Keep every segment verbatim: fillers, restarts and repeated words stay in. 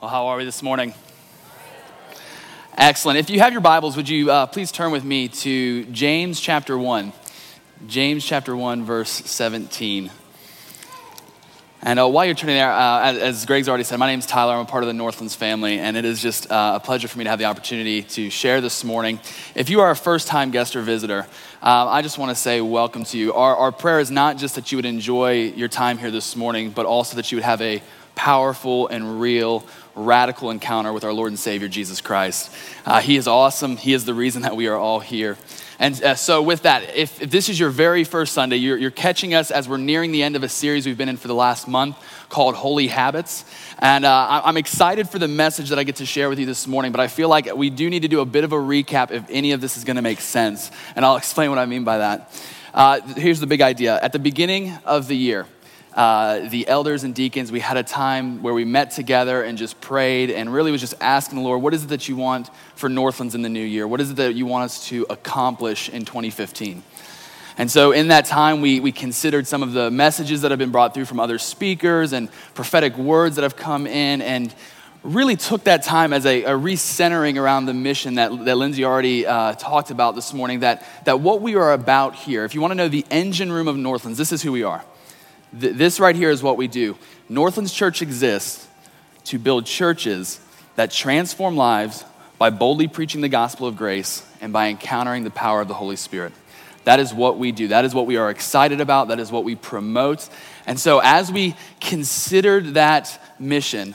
Well, how are we this morning? Excellent. If you have your Bibles, would you uh, please turn with me to James chapter one. James chapter one, verse seventeen. And uh, while you're turning there, uh, as, as Greg's already said, my name's Tyler. I'm a part of the Northlands family, and it is just uh, a pleasure for me to have the opportunity to share this morning. If you are a first-time guest or visitor, uh, I just want to say welcome to you. Our, our prayer is not just that you would enjoy your time here this morning, but also that you would have a powerful and real, radical encounter with our Lord and Savior, Jesus Christ. Uh, he is awesome. He is the reason that we are all here. And uh, so with that, if, if this is your very first Sunday, you're, you're catching us as we're nearing the end of a series we've been in for the last month called Holy Habits. And uh, I'm excited for the message that I get to share with you this morning, but I feel like we do need to do a bit of a recap if any of this is gonna make sense. And I'll explain what I mean by that. Uh, here's the big idea. At the beginning of the year, Uh, the elders and deacons, we had a time where we met together and just prayed and really was just asking the Lord, what is it that you want for Northlands in the new year? What is it that you want us to accomplish in twenty fifteen? And so in that time, we we considered some of the messages that have been brought through from other speakers and prophetic words that have come in, and really took that time as a, a recentering around the mission that, that Lindsay already uh, talked about this morning, that, that what we are about here, if you want to know the engine room of Northlands, this is who we are. This right here is what we do. Northlands Church exists to build churches that transform lives by boldly preaching the gospel of grace and by encountering the power of the Holy Spirit. That is what we do. That is what we are excited about. That is what we promote. And so as we considered that mission,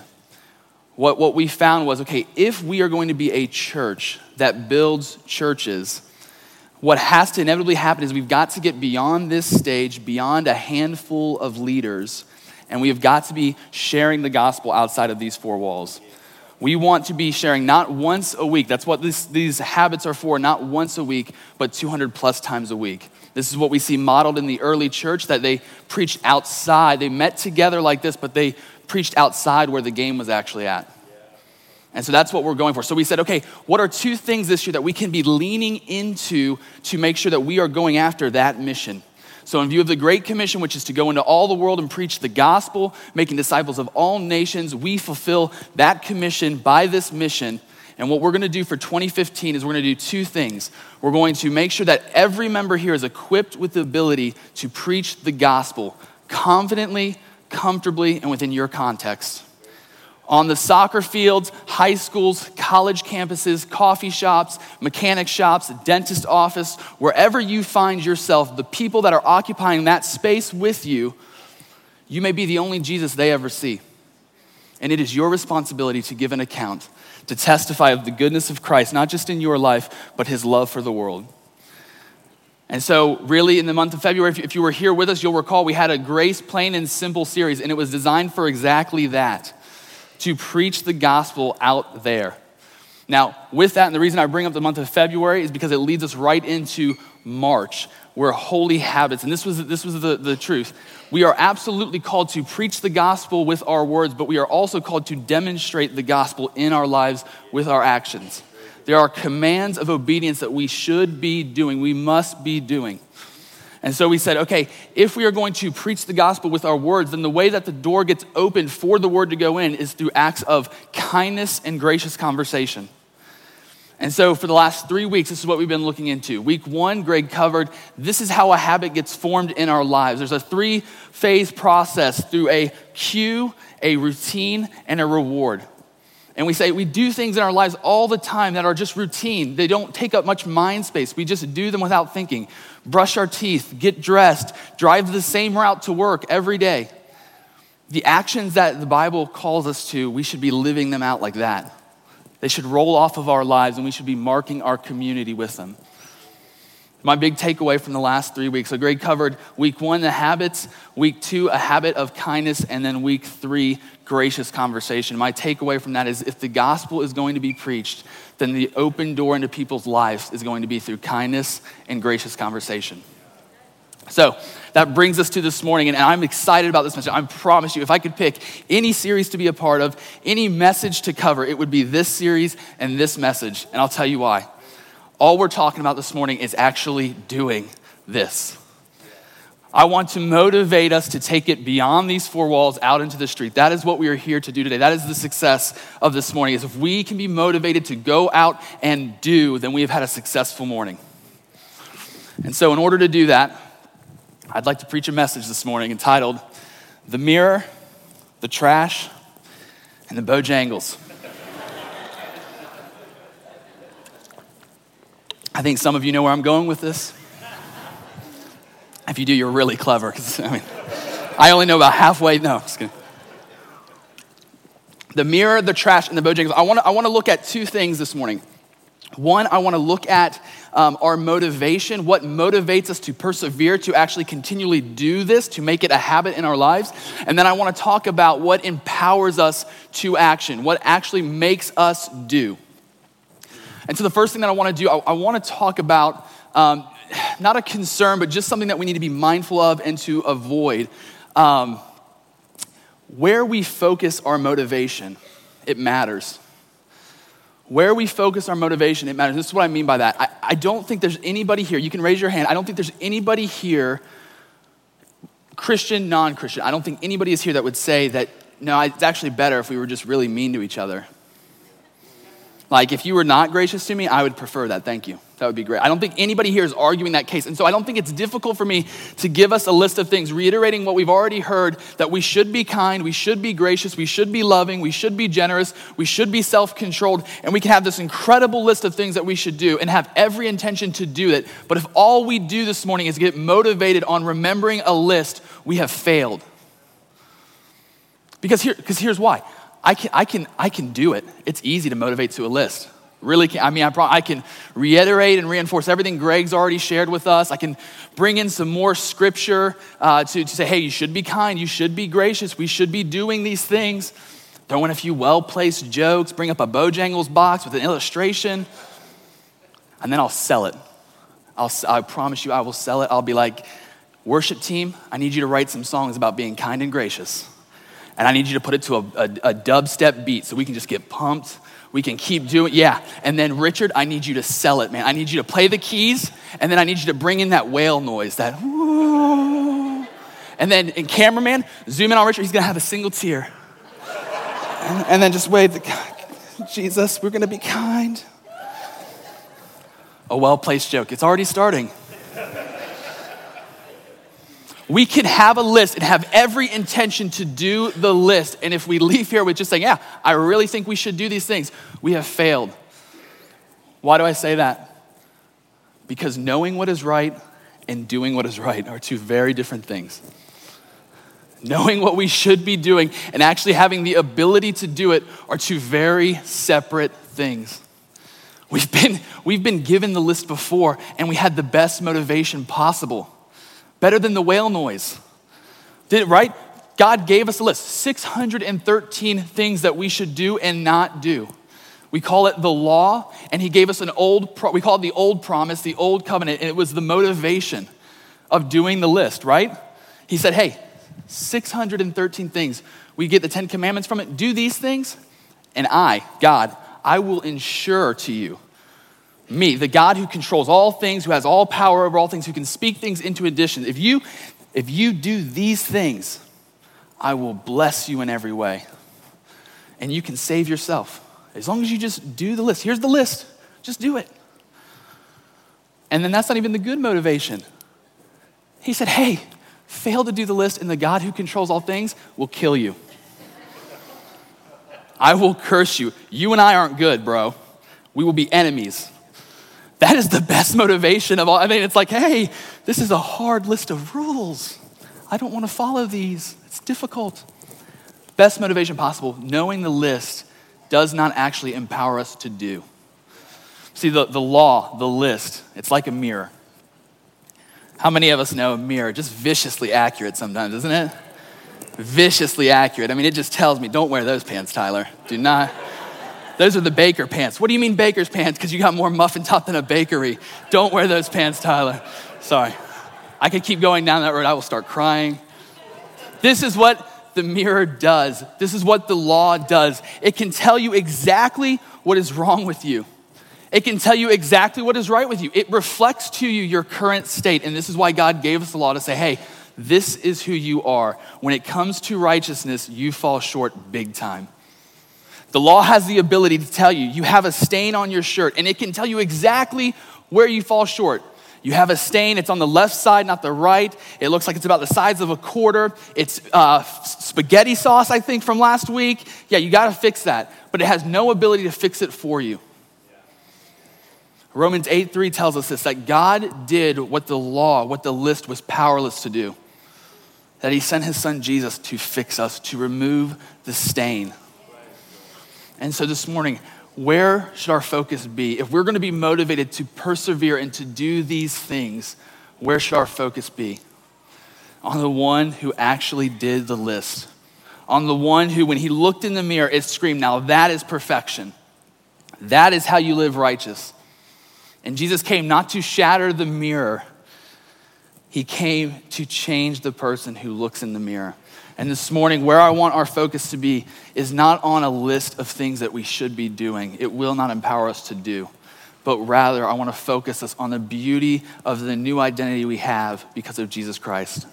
what, what we found was, okay, if we are going to be a church that builds churches, what has to inevitably happen is we've got to get beyond this stage, beyond a handful of leaders, and we have got to be sharing the gospel outside of these four walls. We want to be sharing not once a week. That's what this, these habits are for, not once a week, but two hundred plus times a week. This is what we see modeled in the early church, that they preached outside. They met together like this, but they preached outside where the game was actually at. And so that's what we're going for. So we said, okay, what are two things this year that we can be leaning into to make sure that we are going after that mission? So in view of the Great Commission, which is to go into all the world and preach the gospel, making disciples of all nations, we fulfill that commission by this mission. And what we're gonna do for twenty fifteen is we're gonna do two things. We're going to make sure that every member here is equipped with the ability to preach the gospel confidently, comfortably, and within your context. On the soccer fields, high schools, college campuses, coffee shops, mechanic shops, dentist office, wherever you find yourself, the people that are occupying that space with you, you may be the only Jesus they ever see. And it is your responsibility to give an account, to testify of the goodness of Christ, not just in your life, but his love for the world. And so really in the month of February, if you were here with us, you'll recall we had a Grace Plain and Simple series, and it was designed for exactly that, to preach the gospel out there. Now, with that, and the reason I bring up the month of February is because it leads us right into March, where Holy Habits, and this was this was the, the truth. We are absolutely called to preach the gospel with our words, but we are also called to demonstrate the gospel in our lives with our actions. There are commands of obedience that we should be doing, we must be doing. And so we said, okay, if we are going to preach the gospel with our words, then the way that the door gets opened for the word to go in is through acts of kindness and gracious conversation. And so for the last three weeks, this is what we've been looking into. Week one, Greg covered, this is how a habit gets formed in our lives. There's a three-phase process through a cue, a routine, and a reward. And we say we do things in our lives all the time that are just routine. They don't take up much mind space. We just do them without thinking. Brush our teeth, get dressed, drive the same route to work every day. The actions that the Bible calls us to, we should be living them out like that. They should roll off of our lives, and we should be marking our community with them. My big takeaway from the last three weeks. So Greg covered week one, the habits, week two, a habit of kindness, and then week three, gracious conversation. My takeaway from that is if the gospel is going to be preached, then the open door into people's lives is going to be through kindness and gracious conversation. So that brings us to this morning, and I'm excited about this message. I promise you, if I could pick any series to be a part of, any message to cover, it would be this series and this message, and I'll tell you why. All we're talking about this morning is actually doing this. I want to motivate us to take it beyond these four walls out into the street. That is what we are here to do today. That is the success of this morning, is if we can be motivated to go out and do, then we have had a successful morning. And so in order to do that, I'd like to preach a message this morning entitled, The Mirror, the Trash, and the Bojangles. I think some of you know where I'm going with this. If you do, you're really clever, because I mean, I only know about halfway. No, just kidding. The mirror, the trash, and the Bojangles. I want to I want to look at two things this morning. One, I want to look at um, our motivation, what motivates us to persevere, to actually continually do this, to make it a habit in our lives. And then I want to talk about what empowers us to action, what actually makes us do. And so the first thing that I want to do, I, I want to talk about um, not a concern, but just something that we need to be mindful of and to avoid. Um, where we focus our motivation, it matters. Where we focus our motivation, it matters. This is what I mean by that. I, I don't think there's anybody here, you can raise your hand, I don't think there's anybody here, Christian, non-Christian, I don't think anybody is here that would say that, no, it's actually better if we were just really mean to each other. Like, if you were not gracious to me, I would prefer that, thank you. That would be great. I don't think anybody here is arguing that case. And so I don't think it's difficult for me to give us a list of things, reiterating what we've already heard, that we should be kind, we should be gracious, we should be loving, we should be generous, we should be self-controlled, and we can have this incredible list of things that we should do and have every intention to do it. But if all we do this morning is get motivated on remembering a list, we have failed. Because here, because here's why. I can, I can, I can do it. It's easy to motivate to a list. Really can. I mean, I, pro- I can reiterate and reinforce everything Greg's already shared with us. I can bring in some more scripture uh, to, to say, hey, you should be kind, you should be gracious, we should be doing these things. Throw in a few well-placed jokes, bring up a Bojangles box with an illustration, and then I'll sell it. I'll, I promise you I will sell it. I'll be like, worship team, I need you to write some songs about being kind and gracious. And I need you to put it to a, a, a dubstep beat so we can just get pumped. We can keep doing, yeah. And then Richard, I need you to sell it, man. I need you to play the keys, and then I need you to bring in that whale noise, that whoo. And then, and cameraman, zoom in on Richard. He's gonna have a single tear. And, and then just wave the, Jesus, we're gonna be kind. A well-placed joke. It's already starting. We can have a list and have every intention to do the list. And if we leave here with just saying, yeah, I really think we should do these things, we have failed. Why do I say that? Because knowing what is right and doing what is right are two very different things. Knowing what we should be doing and actually having the ability to do it are two very separate things. We've been, we've been given the list before, and we had the best motivation possible. Better than the whale noise. Did it right? God gave us a list, six hundred thirteen things that we should do and not do. We call it the law, and he gave us an old, pro- we call it the old promise, the old covenant, and it was the motivation of doing the list, right? He said, hey, six hundred thirteen things. We get the Ten Commandments from it. Do these things, and I, God, I will ensure to you, me, the God who controls all things, who has all power over all things, who can speak things into addition. If you, if you do these things, I will bless you in every way. And you can save yourself. As long as you just do the list. Here's the list. Just do it. And then that's not even the good motivation. He said, hey, fail to do the list, and the God who controls all things will kill you. I will curse you. You and I aren't good, bro. We will be enemies. That is the best motivation of all. I mean, it's like, hey, this is a hard list of rules. I don't want to follow these. It's difficult. Best motivation possible. Knowing the list does not actually empower us to do. See, the, the law, the list, it's like a mirror. How many of us know a mirror? Just viciously accurate sometimes, isn't it? Viciously accurate. I mean, it just tells me, don't wear those pants, Tyler. Do not. Those are the baker pants. What do you mean baker's pants? Because you got more muffin top than a bakery. Don't wear those pants, Tyler. Sorry. I could keep going down that road. I will start crying. This is what the mirror does. This is what the law does. It can tell you exactly what is wrong with you. It can tell you exactly what is right with you. It reflects to you your current state. And this is why God gave us the law to say, hey, This is who you are. When it comes to righteousness, you fall short big time. The law has the ability to tell you, you have a stain on your shirt, and it can tell you exactly where you fall short. You have a stain, it's on the left side, not the right. It looks like it's about the size of a quarter. It's uh, spaghetti sauce, I think, from last week. Yeah, you gotta fix that. But it has no ability to fix it for you. Romans eight three tells us this, that God did what the law, what the list was powerless to do. That he sent his son Jesus to fix us, to remove the stain. And so this morning, where should our focus be? If we're gonna be motivated to persevere and to do these things, where should our focus be? On the one who actually did the list. On the one who, when he looked in the mirror, it screamed, now that is perfection. That is how you live righteous. And Jesus came not to shatter the mirror. He came to change the person who looks in the mirror. And this morning, where I want our focus to be is not on a list of things that we should be doing. It will not empower us to do. But rather, I want to focus us on the beauty of the new identity we have because of Jesus Christ.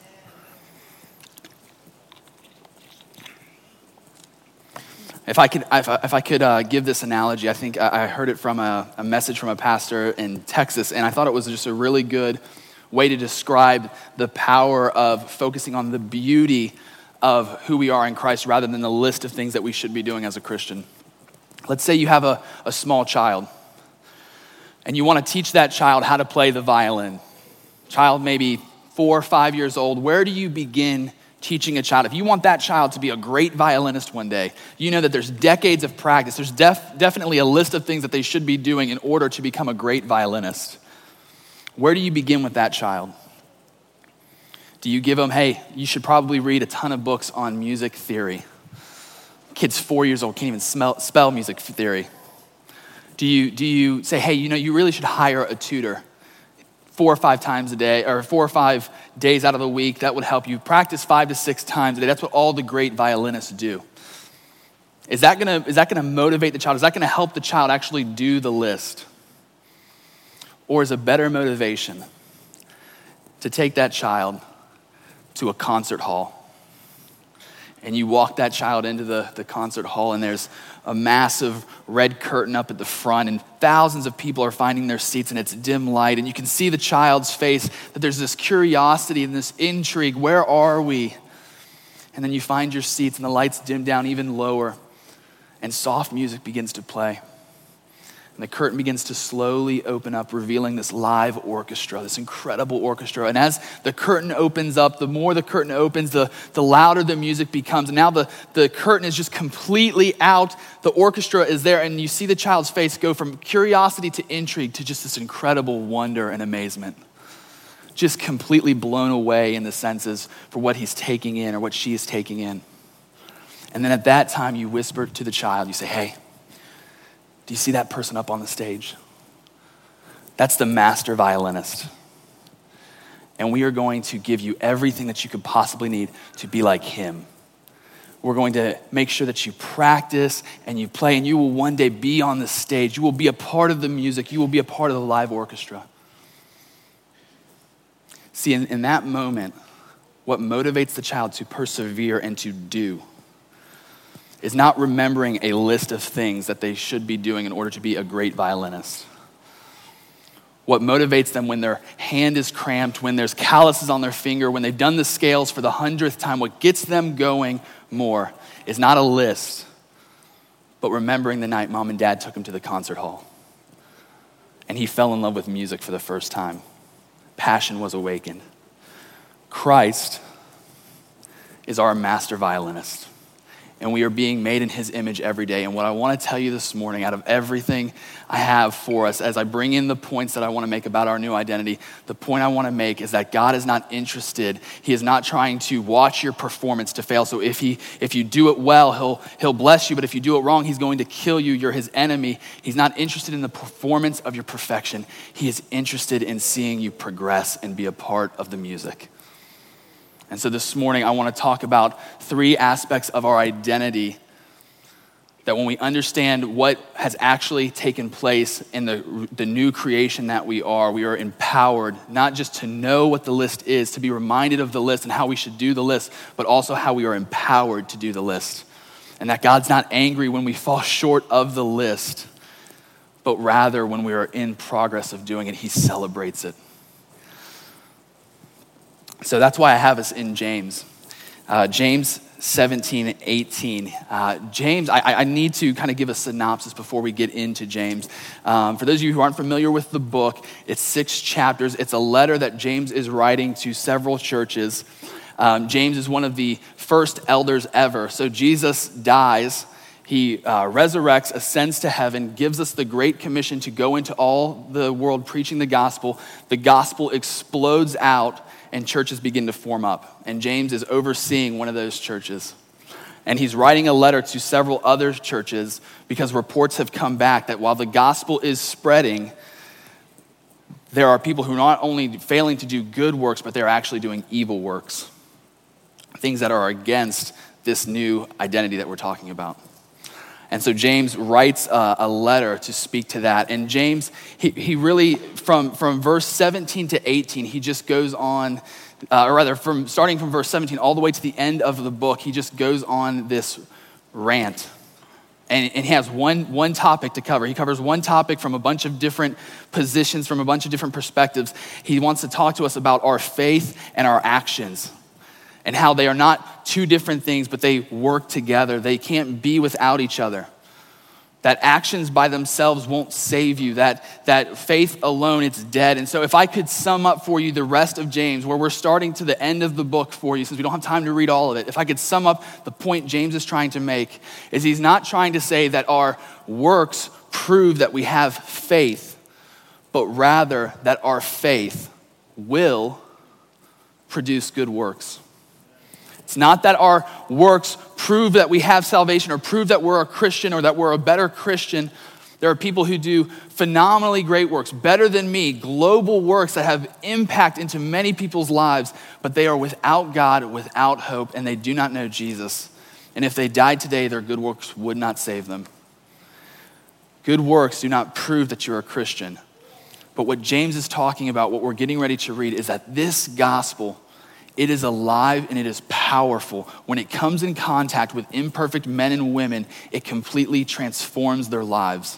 If I could, if I, if I could uh, give this analogy, I think I heard it from a, a message from a pastor in Texas, and I thought it was just a really good way to describe the power of focusing on the beauty of who we are in Christ rather than the list of things that we should be doing as a Christian. Let's say you have a, a small child, and you want to teach that child how to play the violin. Child maybe four or five years old. Where do you begin teaching a child? If you want that child to be a great violinist one day, you know that there's decades of practice. There's def- definitely a list of things that they should be doing in order to become a great violinist. Where do you begin with that child? Do you give them, hey, you should probably read a ton of books on music theory. Kid's four years old, can't even smell, spell music theory. Do you, do you say, hey, you know, you really should hire a tutor four or five times a day, or four or five days out of the week? That would help you practice five to six times a day. That's what all the great violinists do. Is that gonna, is that gonna motivate the child? Is that gonna help the child actually do the list? Or is a better motivation to take that child to a concert hall? And you walk that child into the, the concert hall, and there's a massive red curtain up at the front, and thousands of people are finding their seats, and it's dim light, and you can see the child's face that there's this curiosity and this intrigue. Where are we? And then you find your seats, and the lights dim down even lower, and soft music begins to play. And the curtain begins to slowly open up, revealing this live orchestra, this incredible orchestra. And as the curtain opens up, the more the curtain opens, the, the louder the music becomes. And now the, the curtain is just completely out. The orchestra is there, and you see the child's face go from curiosity to intrigue to just this incredible wonder and amazement. Just completely blown away in the senses for what he's taking in or what she is taking in. And then at that time, you whisper to the child, you say, hey, do you see that person up on the stage? That's the master violinist. And we are going to give you everything that you could possibly need to be like him. We're going to make sure that you practice and you play, and you will one day be on the stage. You will be a part of the music. You will be a part of the live orchestra. See, in, in that moment, what motivates the child to persevere and to do is not remembering a list of things that they should be doing in order to be a great violinist. What motivates them when their hand is cramped, when there's calluses on their finger, when they've done the scales for the hundredth time, what gets them going more is not a list, but remembering the night mom and dad took him to the concert hall and he fell in love with music for the first time. Passion was awakened. Christ is our master violinist. And we are being made in his image every day. And what I want to tell you this morning, out of everything I have for us, as I bring in the points that I want to make about our new identity, the point I want to make is that God is not interested. He is not trying to watch your performance to fail. So if he, if you do it well, he'll, he'll bless you. But if you do it wrong, he's going to kill you. You're his enemy. He's not interested in the performance of your perfection. He is interested in seeing you progress and be a part of the music. And so this morning, I want to talk about three aspects of our identity That when we understand what has actually taken place in the, the new creation that we are, we are empowered not just to know what the list is, to be reminded of the list and how we should do the list, but also how we are empowered to do the list. And that God's not angry when we fall short of the list, but rather when we are in progress of doing it, he celebrates it. So that's why I have us in James. Uh, James seventeen, eighteen. Uh, James, I, I need to kind of give a synopsis before we get into James. Um, for those of you who aren't familiar with the book, it's six chapters. It's a letter that James is writing to several churches. Um, James is one of the first elders ever. So Jesus dies, he uh, resurrects, ascends to heaven, gives us the great commission to go into all the world preaching the gospel. The gospel explodes out, and churches begin to form up. And James is overseeing one of those churches. And he's writing a letter to several other churches because reports have come back that while the gospel is spreading, there are people who are not only failing to do good works, but they're actually doing evil works. Things that are against this new identity that we're talking about. And so James writes a, a letter to speak to that. And James, he, he really, from, from verse seventeen to eighteen, he just goes on, uh, or rather, from starting from verse seventeen all the way to the end of the book, he just goes on this rant. And, and he has one, one topic to cover. He covers one topic from a bunch of different positions, from a bunch of different perspectives. He wants to talk to us about our faith and our actions, and how they are not two different things, but they work together. They can't be without each other. That actions by themselves won't save you. That, that faith alone, it's dead. And so if I could sum up for you the rest of James, where we're starting to the end of the book for you, since we don't have time to read all of it, if I could sum up the point James is trying to make, is he's not trying to say that our works prove that we have faith, but rather that our faith will produce good works. It's not that our works prove that we have salvation or prove that we're a Christian or that we're a better Christian. There are people who do phenomenally great works, better than me, global works that have impact into many people's lives, but they are without God, without hope, and they do not know Jesus. And if they died today, their good works would not save them. Good works do not prove that you're a Christian. But what James is talking about, what we're getting ready to read, is that this gospel, it is alive and it is powerful. When it comes in contact with imperfect men and women, it completely transforms their lives.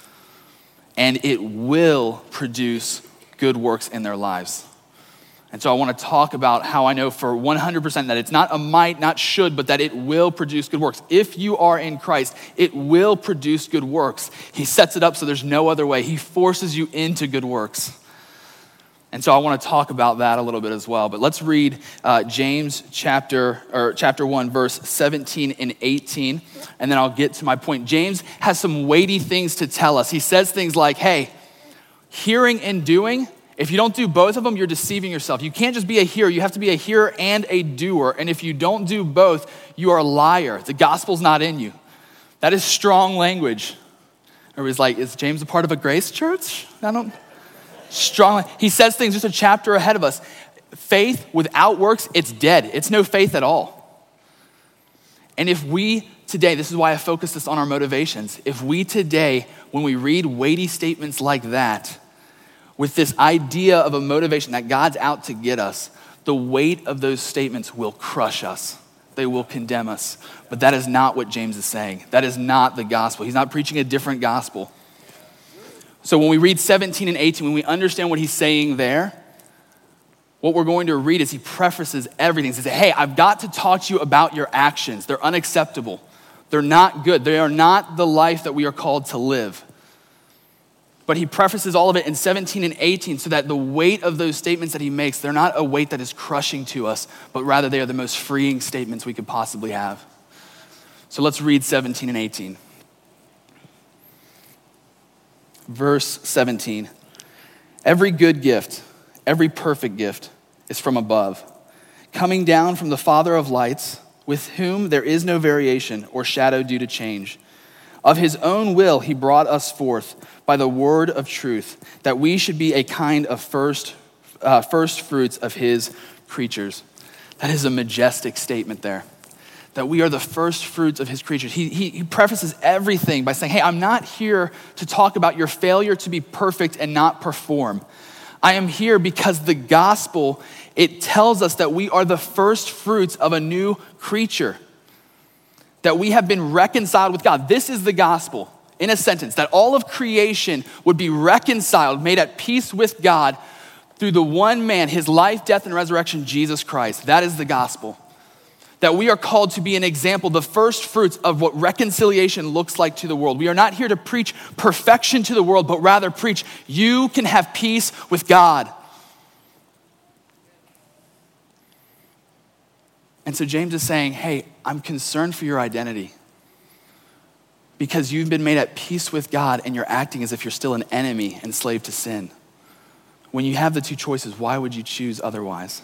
And it will produce good works in their lives. And so I want to talk about how I know for one hundred percent that it's not a might, not should, but that it will produce good works. If you are in Christ, it will produce good works. He sets it up so there's no other way. He forces you into good works. And so I want to talk about that a little bit as well. But let's read uh, James chapter or chapter one, verse seventeen and eighteen, and then I'll get to my point. James has some weighty things to tell us. He says things like, hey, hearing and doing, if you don't do both of them, you're deceiving yourself. You can't just be a hearer. You have to be a hearer and a doer. And if you don't do both, you are a liar. The gospel's not in you. That is strong language. Everybody's like, is James a part of a grace church? I don't... Strongly, he says things just a chapter ahead of us. Faith without works, it's dead. It's no faith at all. And if we today, this is why I focus this on our motivations. If we today, when we read weighty statements like that, with this idea of a motivation that God's out to get us, the weight of those statements will crush us. They will condemn us. But that is not what James is saying. That is not the gospel. He's not preaching a different gospel. So when we read seventeen and eighteen, when we understand what he's saying there, what we're going to read is he prefaces everything. He says, hey, I've got to talk to you about your actions. They're unacceptable. They're not good. They are not the life that we are called to live. But he prefaces all of it in seventeen and eighteen so that the weight of those statements that he makes, they're not a weight that is crushing to us, but rather they are the most freeing statements we could possibly have. So let's read seventeen and eighteen. Verse seventeen, every good gift, every perfect gift is from above, coming down from the Father of lights, with whom there is no variation or shadow due to change. Of his own will he brought us forth by the word of truth, that we should be a kind of first, uh, first fruits of his creatures. That is a majestic statement there. that we are the first fruits of his creatures. He, he, he prefaces everything by saying, hey, I'm not here to talk about your failure to be perfect and not perform. I am here because the gospel, it tells us that we are the first fruits of a new creature, that we have been reconciled with God. This is the gospel in a sentence, that all of creation would be reconciled, made at peace with God through the one man, his life, death, and resurrection, Jesus Christ. That is the gospel. That we are called to be an example, the first fruits of what reconciliation looks like to the world. We are not here to preach perfection to the world, but rather preach you can have peace with God. And so James is saying, hey, I'm concerned for your identity because you've been made at peace with God and you're acting as if you're still an enemy and slave to sin. When you have the two choices, why would you choose otherwise?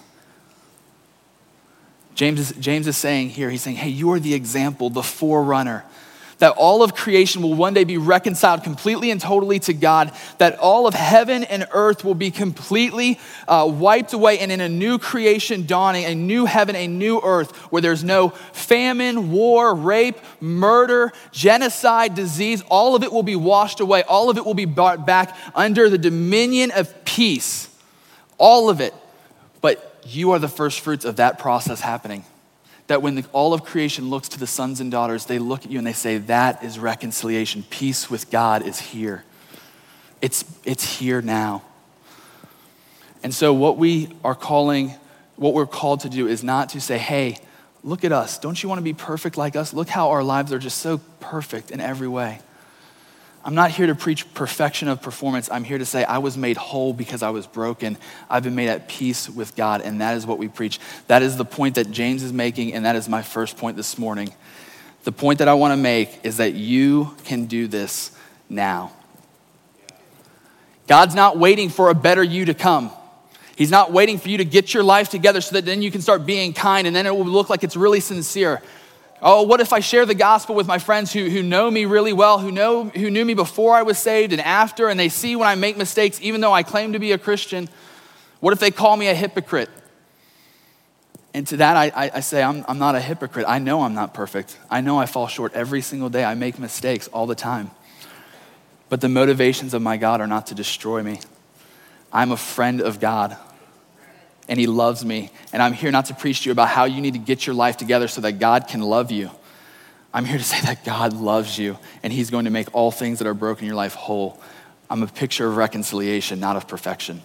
James is, James is saying here, he's saying, hey, you are the example, the forerunner, that all of creation will one day be reconciled completely and totally to God, that all of heaven and earth will be completely uh, wiped away, and in a new creation dawning, a new heaven, a new earth, where there's no famine, war, rape, murder, genocide, disease. All of it will be washed away. All of it will be brought back under the dominion of peace. All of it. But you are the first fruits of that process happening. That when the, all of creation looks to the sons and daughters, they look at you and they say, that is reconciliation. Peace with God is here. It's, it's here now. And so what we are calling, what we're called to do is not to say, hey, look at us. Don't you want to be perfect like us? Look how our lives are just so perfect in every way. I'm not here to preach perfection of performance. I'm here to say I was made whole because I was broken. I've been made at peace with God, and that is what we preach. That is the point that James is making, and that is my first point this morning. The point that I want to make is that you can do this now. God's not waiting for a better you to come. He's not waiting for you to get your life together so that then you can start being kind, and then it will look like it's really sincere. Oh, what if I share the gospel with my friends who, who know me really well, who know who knew me before I was saved and after, and they see when I make mistakes, even though I claim to be a Christian? What if they call me a hypocrite? And to that, I, I, I say, I'm, I'm not a hypocrite. I know I'm not perfect. I know I fall short every single day. I make mistakes all the time. But the motivations of my God are not to destroy me. I'm a friend of God. And he loves me. And I'm here not to preach to you about how you need to get your life together so that God can love you. I'm here to say that God loves you and he's going to make all things that are broken in your life whole. I'm a picture of reconciliation, not of perfection.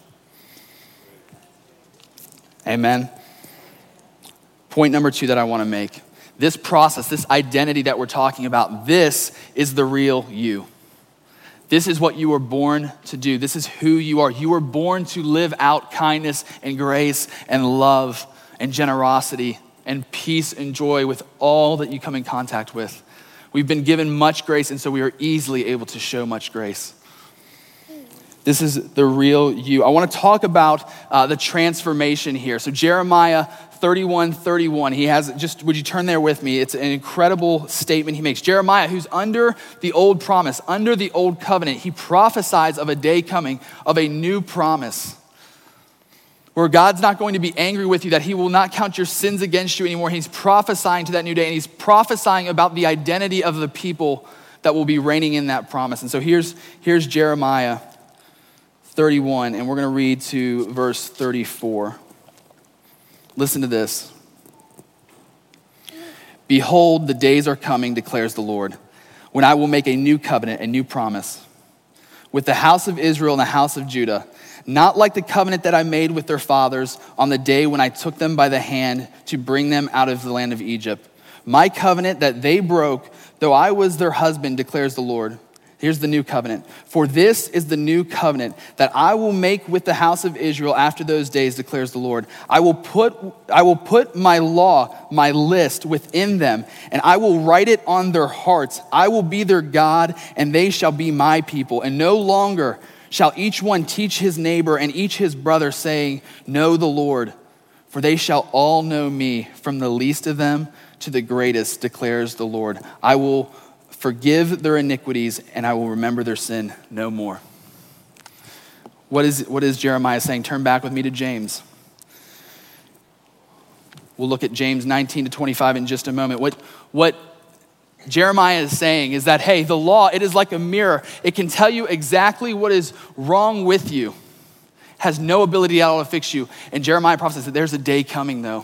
Amen. Point number two that I want to make. This process, this identity that we're talking about, this is the real you. This is what you were born to do. This is who you are. You were born to live out kindness and grace and love and generosity and peace and joy with all that you come in contact with. We've been given much grace, and so we are easily able to show much grace. This is the real you. I want to talk about uh, the transformation here. So Jeremiah thirty-one thirty-one, he has, just, would you turn there with me? It's an incredible statement he makes. Jeremiah, who's under the old promise, under the old covenant, he prophesies of a day coming, of a new promise, where God's not going to be angry with you, that he will not count your sins against you anymore. He's prophesying to that new day, and he's prophesying about the identity of the people that will be reigning in that promise. And so here's, here's Jeremiah thirty-one, and we're going to read to verse thirty-four. Listen to this. Behold, the days are coming, declares the Lord, when I will make a new covenant, a new promise with the house of Israel and the house of Judah, not like the covenant that I made with their fathers on the day when I took them by the hand to bring them out of the land of Egypt. My covenant that they broke, though I was their husband, declares the Lord. Here's the new covenant. For this is the new covenant that I will make with the house of Israel after those days, declares the Lord. I will put I will put my law, my list within them, and I will write it on their hearts. I will be their God, and they shall be my people. And no longer shall each one teach his neighbor and each his brother, saying, know the Lord. For they shall all know me, from the least of them to the greatest, declares the Lord. I will forgive their iniquities, and I will remember their sin no more. What is, what is Jeremiah saying? Turn back with me to James. We'll look at James nineteen to twenty-five in just a moment. What, what Jeremiah is saying is that, hey, the law, it is like a mirror. It can tell you exactly what is wrong with you, has no ability at all to fix you. And Jeremiah prophesies that there's a day coming, though,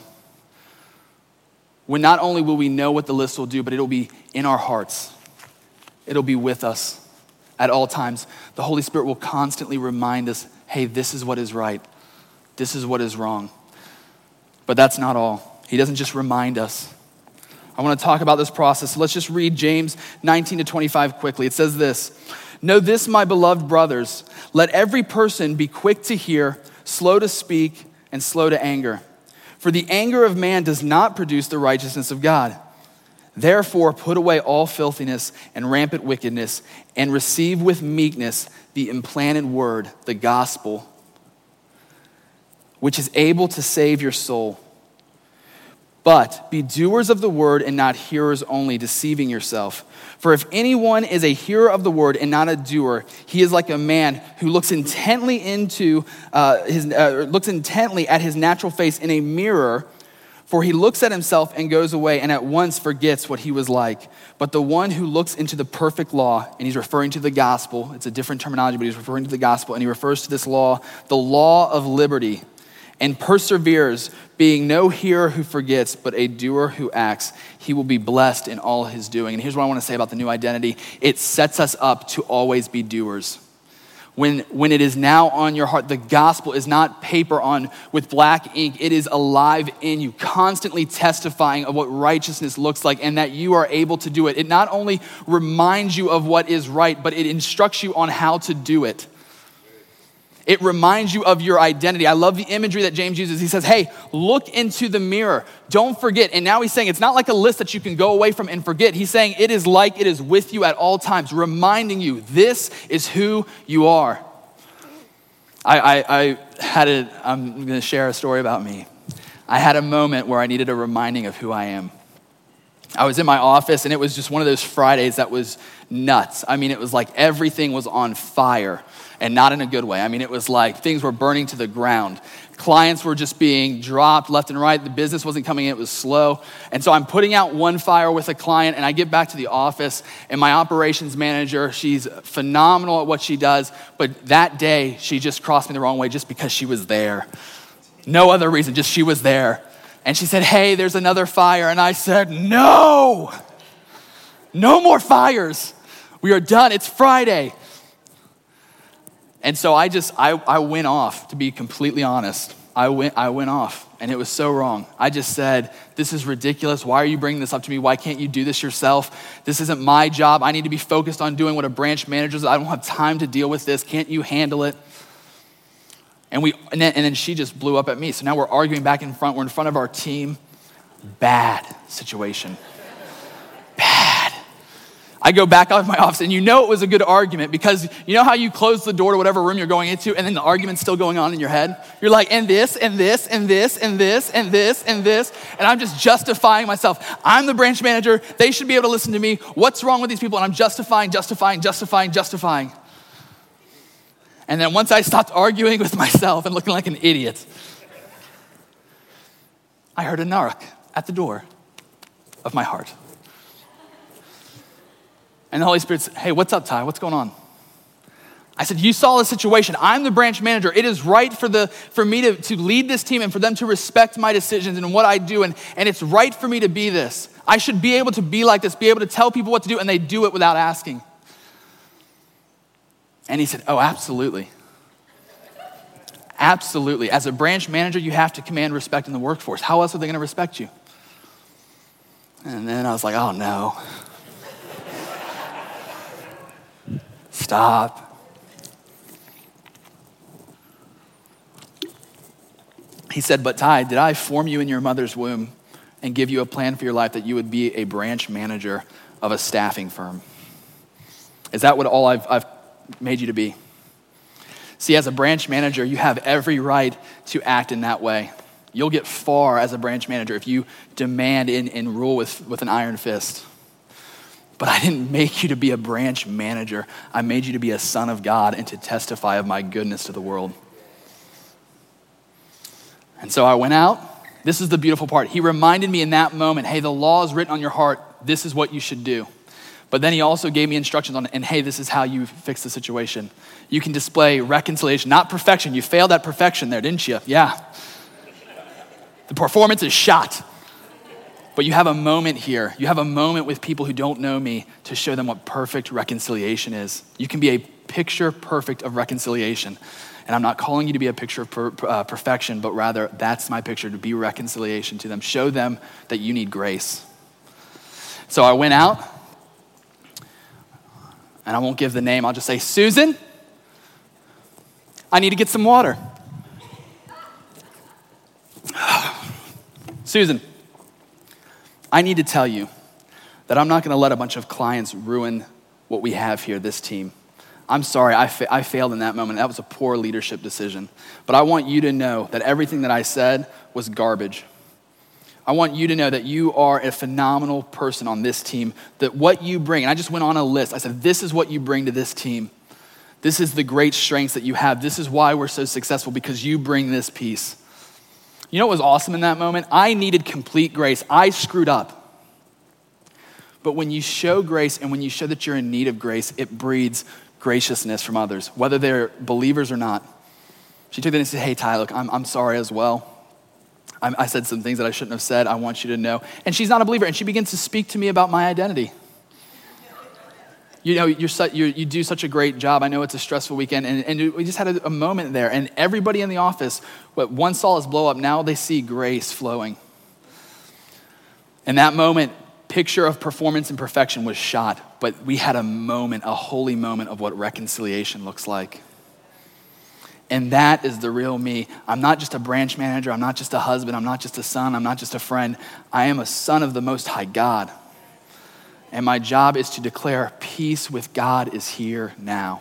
when not only will we know what the list will do, but it'll be in our hearts. It'll be with us at all times. The Holy Spirit will constantly remind us, hey, this is what is right. This is what is wrong. But that's not all. He doesn't just remind us. I want to talk about this process. So let's just read James nineteen to twenty-five quickly. It says this: "Know this, my beloved brothers, let every person be quick to hear, slow to speak, and slow to anger. For the anger of man does not produce the righteousness of God. Therefore, put away all filthiness and rampant wickedness, and receive with meekness the implanted word, the gospel, which is able to save your soul. But be doers of the word and not hearers only, deceiving yourself. For if anyone is a hearer of the word and not a doer, he is like a man who looks intently into uh, his uh, looks intently at his natural face in a mirror. For he looks at himself and goes away and at once forgets what he was like. But the one who looks into the perfect law," and he's referring to the gospel. It's a different terminology, but he's referring to the gospel, and he refers to this law, the law of liberty, and perseveres, being no hearer who forgets, but a doer who acts, he will be blessed in all his doing. And here's what I want to say about the new identity. It sets us up to always be doers. When, when it is now on your heart, the gospel is not paper on with black ink. It is alive in you, constantly testifying of what righteousness looks like and that you are able to do it. It not only reminds you of what is right, but it instructs you on how to do it. It reminds you of your identity. I love the imagery that James uses. He says, hey, look into the mirror. Don't forget. And now he's saying it's not like a list that you can go away from and forget. He's saying it is like it is with you at all times, reminding you this is who you are. I, I, I had a, I'm going to share a story about me. I had a moment where I needed a reminding of who I am. I was in my office and it was just one of those Fridays that was nuts. I mean, it was like everything was on fire. And not in a good way. I mean, it was like things were burning to the ground. Clients were just being dropped left and right. The business wasn't coming in, it was slow. And so I'm putting out one fire with a client and I get back to the office and my operations manager, she's phenomenal at what she does, but that day she just crossed me the wrong way just because she was there. No other reason, just she was there. And she said, hey, there's another fire. And I said, no, no more fires. We are done, it's Friday. And so I just, I, I went off, to be completely honest. I went, I went off, and it was so wrong. I just said, this is ridiculous. Why are you bringing this up to me? Why can't you do this yourself? This isn't my job. I need to be focused on doing what a branch manager does. I don't have time to deal with this. Can't you handle it? And we, and then, and then she just blew up at me. So now we're arguing back in front. We're in front of our team. Bad situation. I go back out of my office, and you know it was a good argument because you know how you close the door to whatever room you're going into, and then the argument's still going on in your head? You're like, and this, and this, and this, and this, and this, and this, and I'm just justifying myself. I'm the branch manager. They should be able to listen to me. What's wrong with these people? And I'm justifying, justifying, justifying, justifying. And then once I stopped arguing with myself and looking like an idiot, I heard a knock at the door of my heart. And the Holy Spirit said, hey, what's up, Ty? What's going on? I said, you saw the situation. I'm the branch manager. It is right for the for me to, to lead this team and for them to respect my decisions and what I do. And, and it's right for me to be this. I should be able to be like this, be able to tell people what to do, and they do it without asking. And he said, oh, absolutely. Absolutely. As a branch manager, you have to command respect in the workforce. How else are they going to respect you? And then I was like, oh, no. Stop. He said, but Ty, did I form you in your mother's womb and give you a plan for your life that you would be a branch manager of a staffing firm? Is that what all I've, I've made you to be? See, as a branch manager, you have every right to act in that way. You'll get far as a branch manager if you demand and, and rule with, with an iron fist. But I didn't make you to be a branch manager. I made you to be a son of God and to testify of my goodness to the world. And so I went out this is the beautiful part. He reminded me in that moment, hey, the law is written on your heart. This is what you should do. But then he also gave me instructions on, and hey, this is how you fix the situation. You can display reconciliation, not perfection. You failed at perfection there, didn't you? Yeah. The performance is shot. But you have a moment here. You have a moment with people who don't know me to show them what perfect reconciliation is. You can be a picture perfect of reconciliation. And I'm not calling you to be a picture of per, uh, perfection, but rather that's my picture, to be reconciliation to them. Show them that you need grace. So I went out, and I won't give the name. I'll just say, Susan, I need to get some water. Susan, I need to tell you that I'm not going to let a bunch of clients ruin what we have here, this team. I'm sorry, I, fa- I failed in that moment. That was a poor leadership decision. But I want you to know that everything that I said was garbage. I want you to know that you are a phenomenal person on this team, that what you bring, and I just went on a list. I said, this is what you bring to this team. This is the great strengths that you have. This is why we're so successful, because you bring this piece. You know what was awesome in that moment? I needed complete grace. I screwed up. But when you show grace and when you show that you're in need of grace, it breeds graciousness from others, whether they're believers or not. She took that and said, hey, Ty, look, I'm, I'm sorry as well. I'm, I said some things that I shouldn't have said. I want you to know. And she's not a believer, and she begins to speak to me about my identity. You know, you're, su- you're, you do such a great job. I know it's a stressful weekend, and, and we just had a, a moment there, and everybody in the office, what one saw us blow up, now they see grace flowing. In that moment, picture of performance and perfection was shot, but we had a moment, a holy moment of what reconciliation looks like. And that is the real me. I'm not just a branch manager. I'm not just a husband. I'm not just a son. I'm not just a friend. I am a son of the Most High God. And my job is to declare peace with God is here now.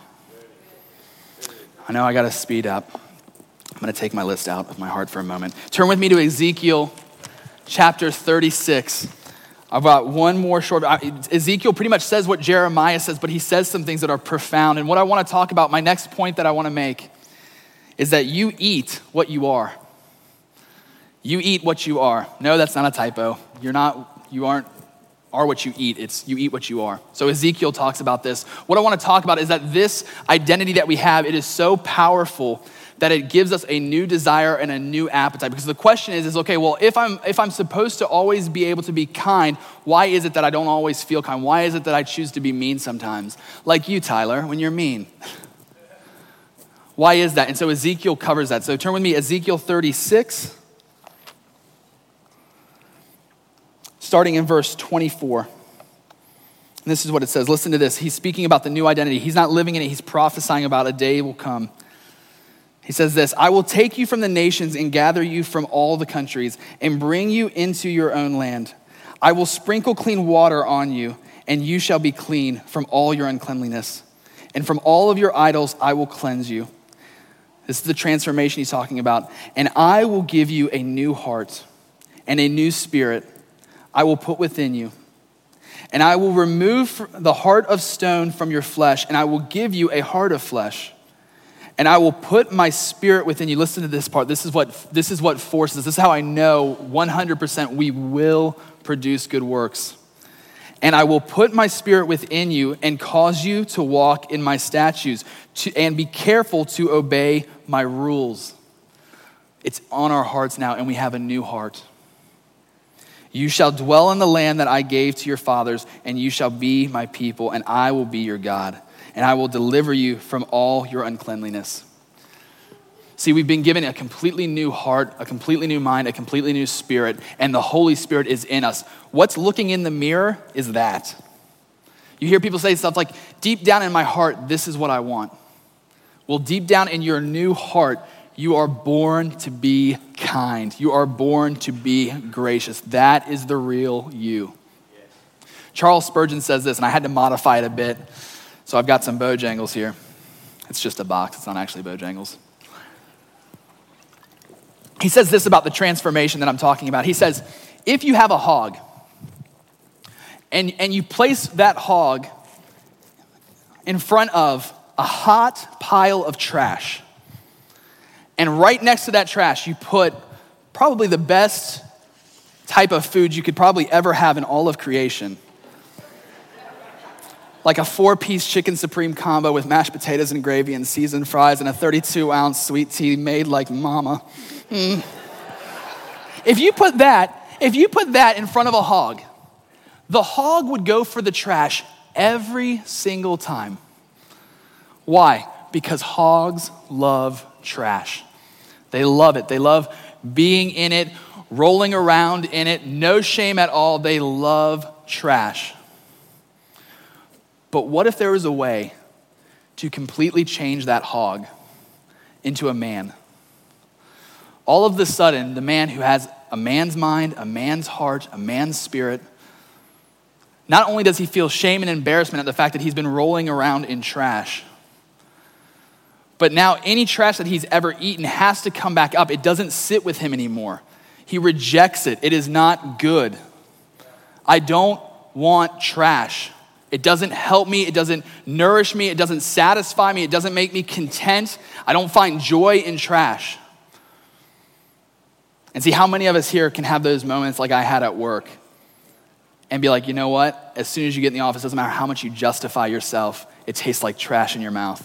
I know I got to speed up. I'm going to take my list out of my heart for a moment. Turn with me to Ezekiel chapter thirty-six. I've got one more short. Ezekiel pretty much says what Jeremiah says, but he says some things that are profound. And what I want to talk about, my next point that I want to make, is that you eat what you are. You eat what you are. No, that's not a typo. You're not, you aren't, are what you eat. It's you eat what you are. So Ezekiel talks about this. What I want to talk about is that this identity that we have, it is so powerful that it gives us a new desire and a new appetite. Because the question is, is okay, well, if I'm if I'm supposed to always be able to be kind, why is it that I don't always feel kind? Why is it that I choose to be mean sometimes? Like you, Tyler, when you're mean. Why is that? And so Ezekiel covers that. So turn with me, Ezekiel thirty-six, starting in verse twenty-four. And this is what it says. Listen to this. He's speaking about the new identity. He's not living in it. He's prophesying about a day will come. He says this, I will take you from the nations and gather you from all the countries and bring you into your own land. I will sprinkle clean water on you, and you shall be clean from all your uncleanliness. And from all of your idols I will cleanse you. This is the transformation he's talking about. And I will give you a new heart and a new spirit I will put within you. And I will remove the heart of stone from your flesh, and I will give you a heart of flesh. And I will put my spirit within you. Listen to this part. This is what this is what forces. This is how I know one hundred percent we will produce good works. And I will put my spirit within you and cause you to walk in my statutes to, and be careful to obey my rules. It's on our hearts now, and we have a new heart. You shall dwell in the land that I gave to your fathers, and you shall be my people, and I will be your God. And I will deliver you from all your uncleanliness. See, we've been given a completely new heart, a completely new mind, a completely new spirit, and the Holy Spirit is in us. What's looking in the mirror is that. You hear people say stuff like, deep down in my heart, this is what I want. Well, deep down in your new heart, you are born to be kind. You are born to be gracious. That is the real you. Charles Spurgeon says this, and I had to modify it a bit. So I've got some Bojangles here. It's just a box. It's not actually Bojangles. He says this about the transformation that I'm talking about. He says, if you have a hog and, and you place that hog in front of a hot pile of trash, and right next to that trash, you put probably the best type of food you could probably ever have in all of creation. Like a four-piece chicken supreme combo with mashed potatoes and gravy and seasoned fries and a thirty-two ounce sweet tea made like mama. Mm. If you put that, if you put that in front of a hog, the hog would go for the trash every single time. Why? Because hogs love trash. They love it. They love being in it, rolling around in it, no shame at all. They love trash. But what if there was a way to completely change that hog into a man? All of a sudden, the man who has a man's mind, a man's heart, a man's spirit, not only does he feel shame and embarrassment at the fact that he's been rolling around in trash, but now any trash that he's ever eaten has to come back up. It doesn't sit with him anymore. He rejects it. It is not good. I don't want trash. It doesn't help me. It doesn't nourish me. It doesn't satisfy me. It doesn't make me content. I don't find joy in trash. And see, how many of us here can have those moments like I had at work and be like, you know what? As soon as you get in the office, it doesn't matter how much you justify yourself, it tastes like trash in your mouth.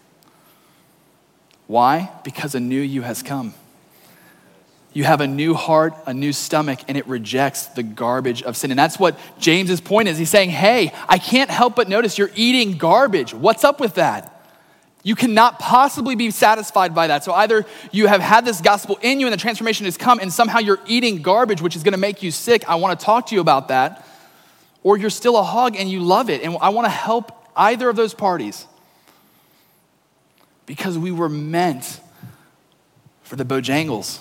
Why? Because a new you has come. You have a new heart, a new stomach, and it rejects the garbage of sin. And that's what James's point is. He's saying, hey, I can't help but notice you're eating garbage. What's up with that? You cannot possibly be satisfied by that. So either you have had this gospel in you and the transformation has come and somehow you're eating garbage, which is gonna make you sick. I wanna talk to you about that. Or you're still a hog and you love it. And I wanna help either of those parties. Because we were meant for the Bojangles.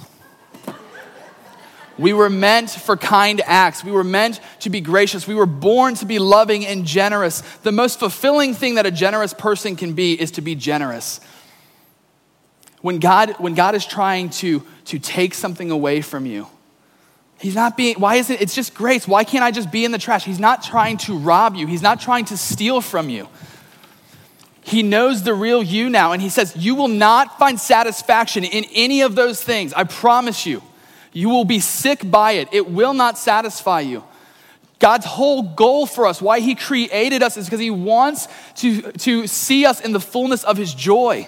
We were meant for kind acts. We were meant to be gracious. We were born to be loving and generous. The most fulfilling thing that a generous person can be is to be generous. When God, when God is trying to, to take something away from you, he's not being, why isn't it, it's just grace. Why can't I just be in the trash? He's not trying to rob you. He's not trying to steal from you. He knows the real you now, and he says, you will not find satisfaction in any of those things. I promise you. You will be sick by it. It will not satisfy you. God's whole goal for us, why he created us, is because he wants to, to see us in the fullness of his joy.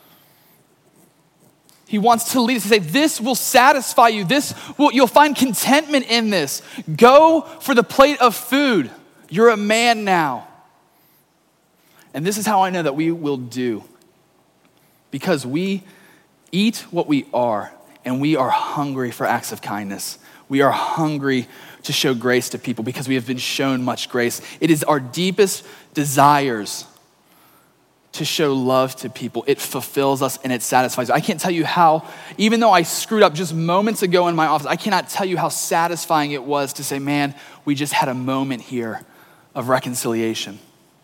He wants to lead us to say, this will satisfy you. This will, you'll find contentment in this. Go for the plate of food. You're a man now. And this is how I know that we will do. Because we eat what we are. And we are hungry for acts of kindness. We are hungry to show grace to people because we have been shown much grace. It is our deepest desires to show love to people. It fulfills us and it satisfies. I can't tell you how, even though I screwed up just moments ago in my office, I cannot tell you how satisfying it was to say, man, we just had a moment here of reconciliation.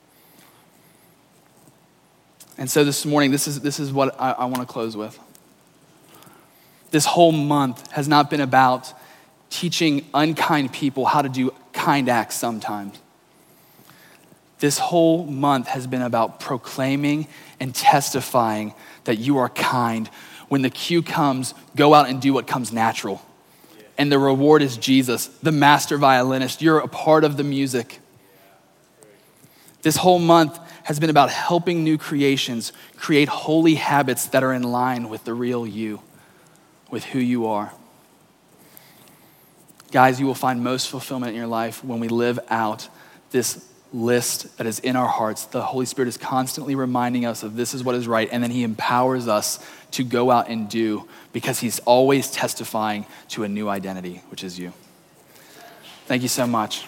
And so this morning, this is, this is what I, I want to close with. This whole month has not been about teaching unkind people how to do kind acts sometimes. This whole month has been about proclaiming and testifying that you are kind. When the cue comes, go out and do what comes natural. And the reward is Jesus, the master violinist. You're a part of the music. This whole month has been about helping new creations create holy habits that are in line with the real you. With who you are. Guys, you will find most fulfillment in your life when we live out this list that is in our hearts. The Holy Spirit is constantly reminding us of this is what is right, and then he empowers us to go out and do because he's always testifying to a new identity, which is you. Thank you so much.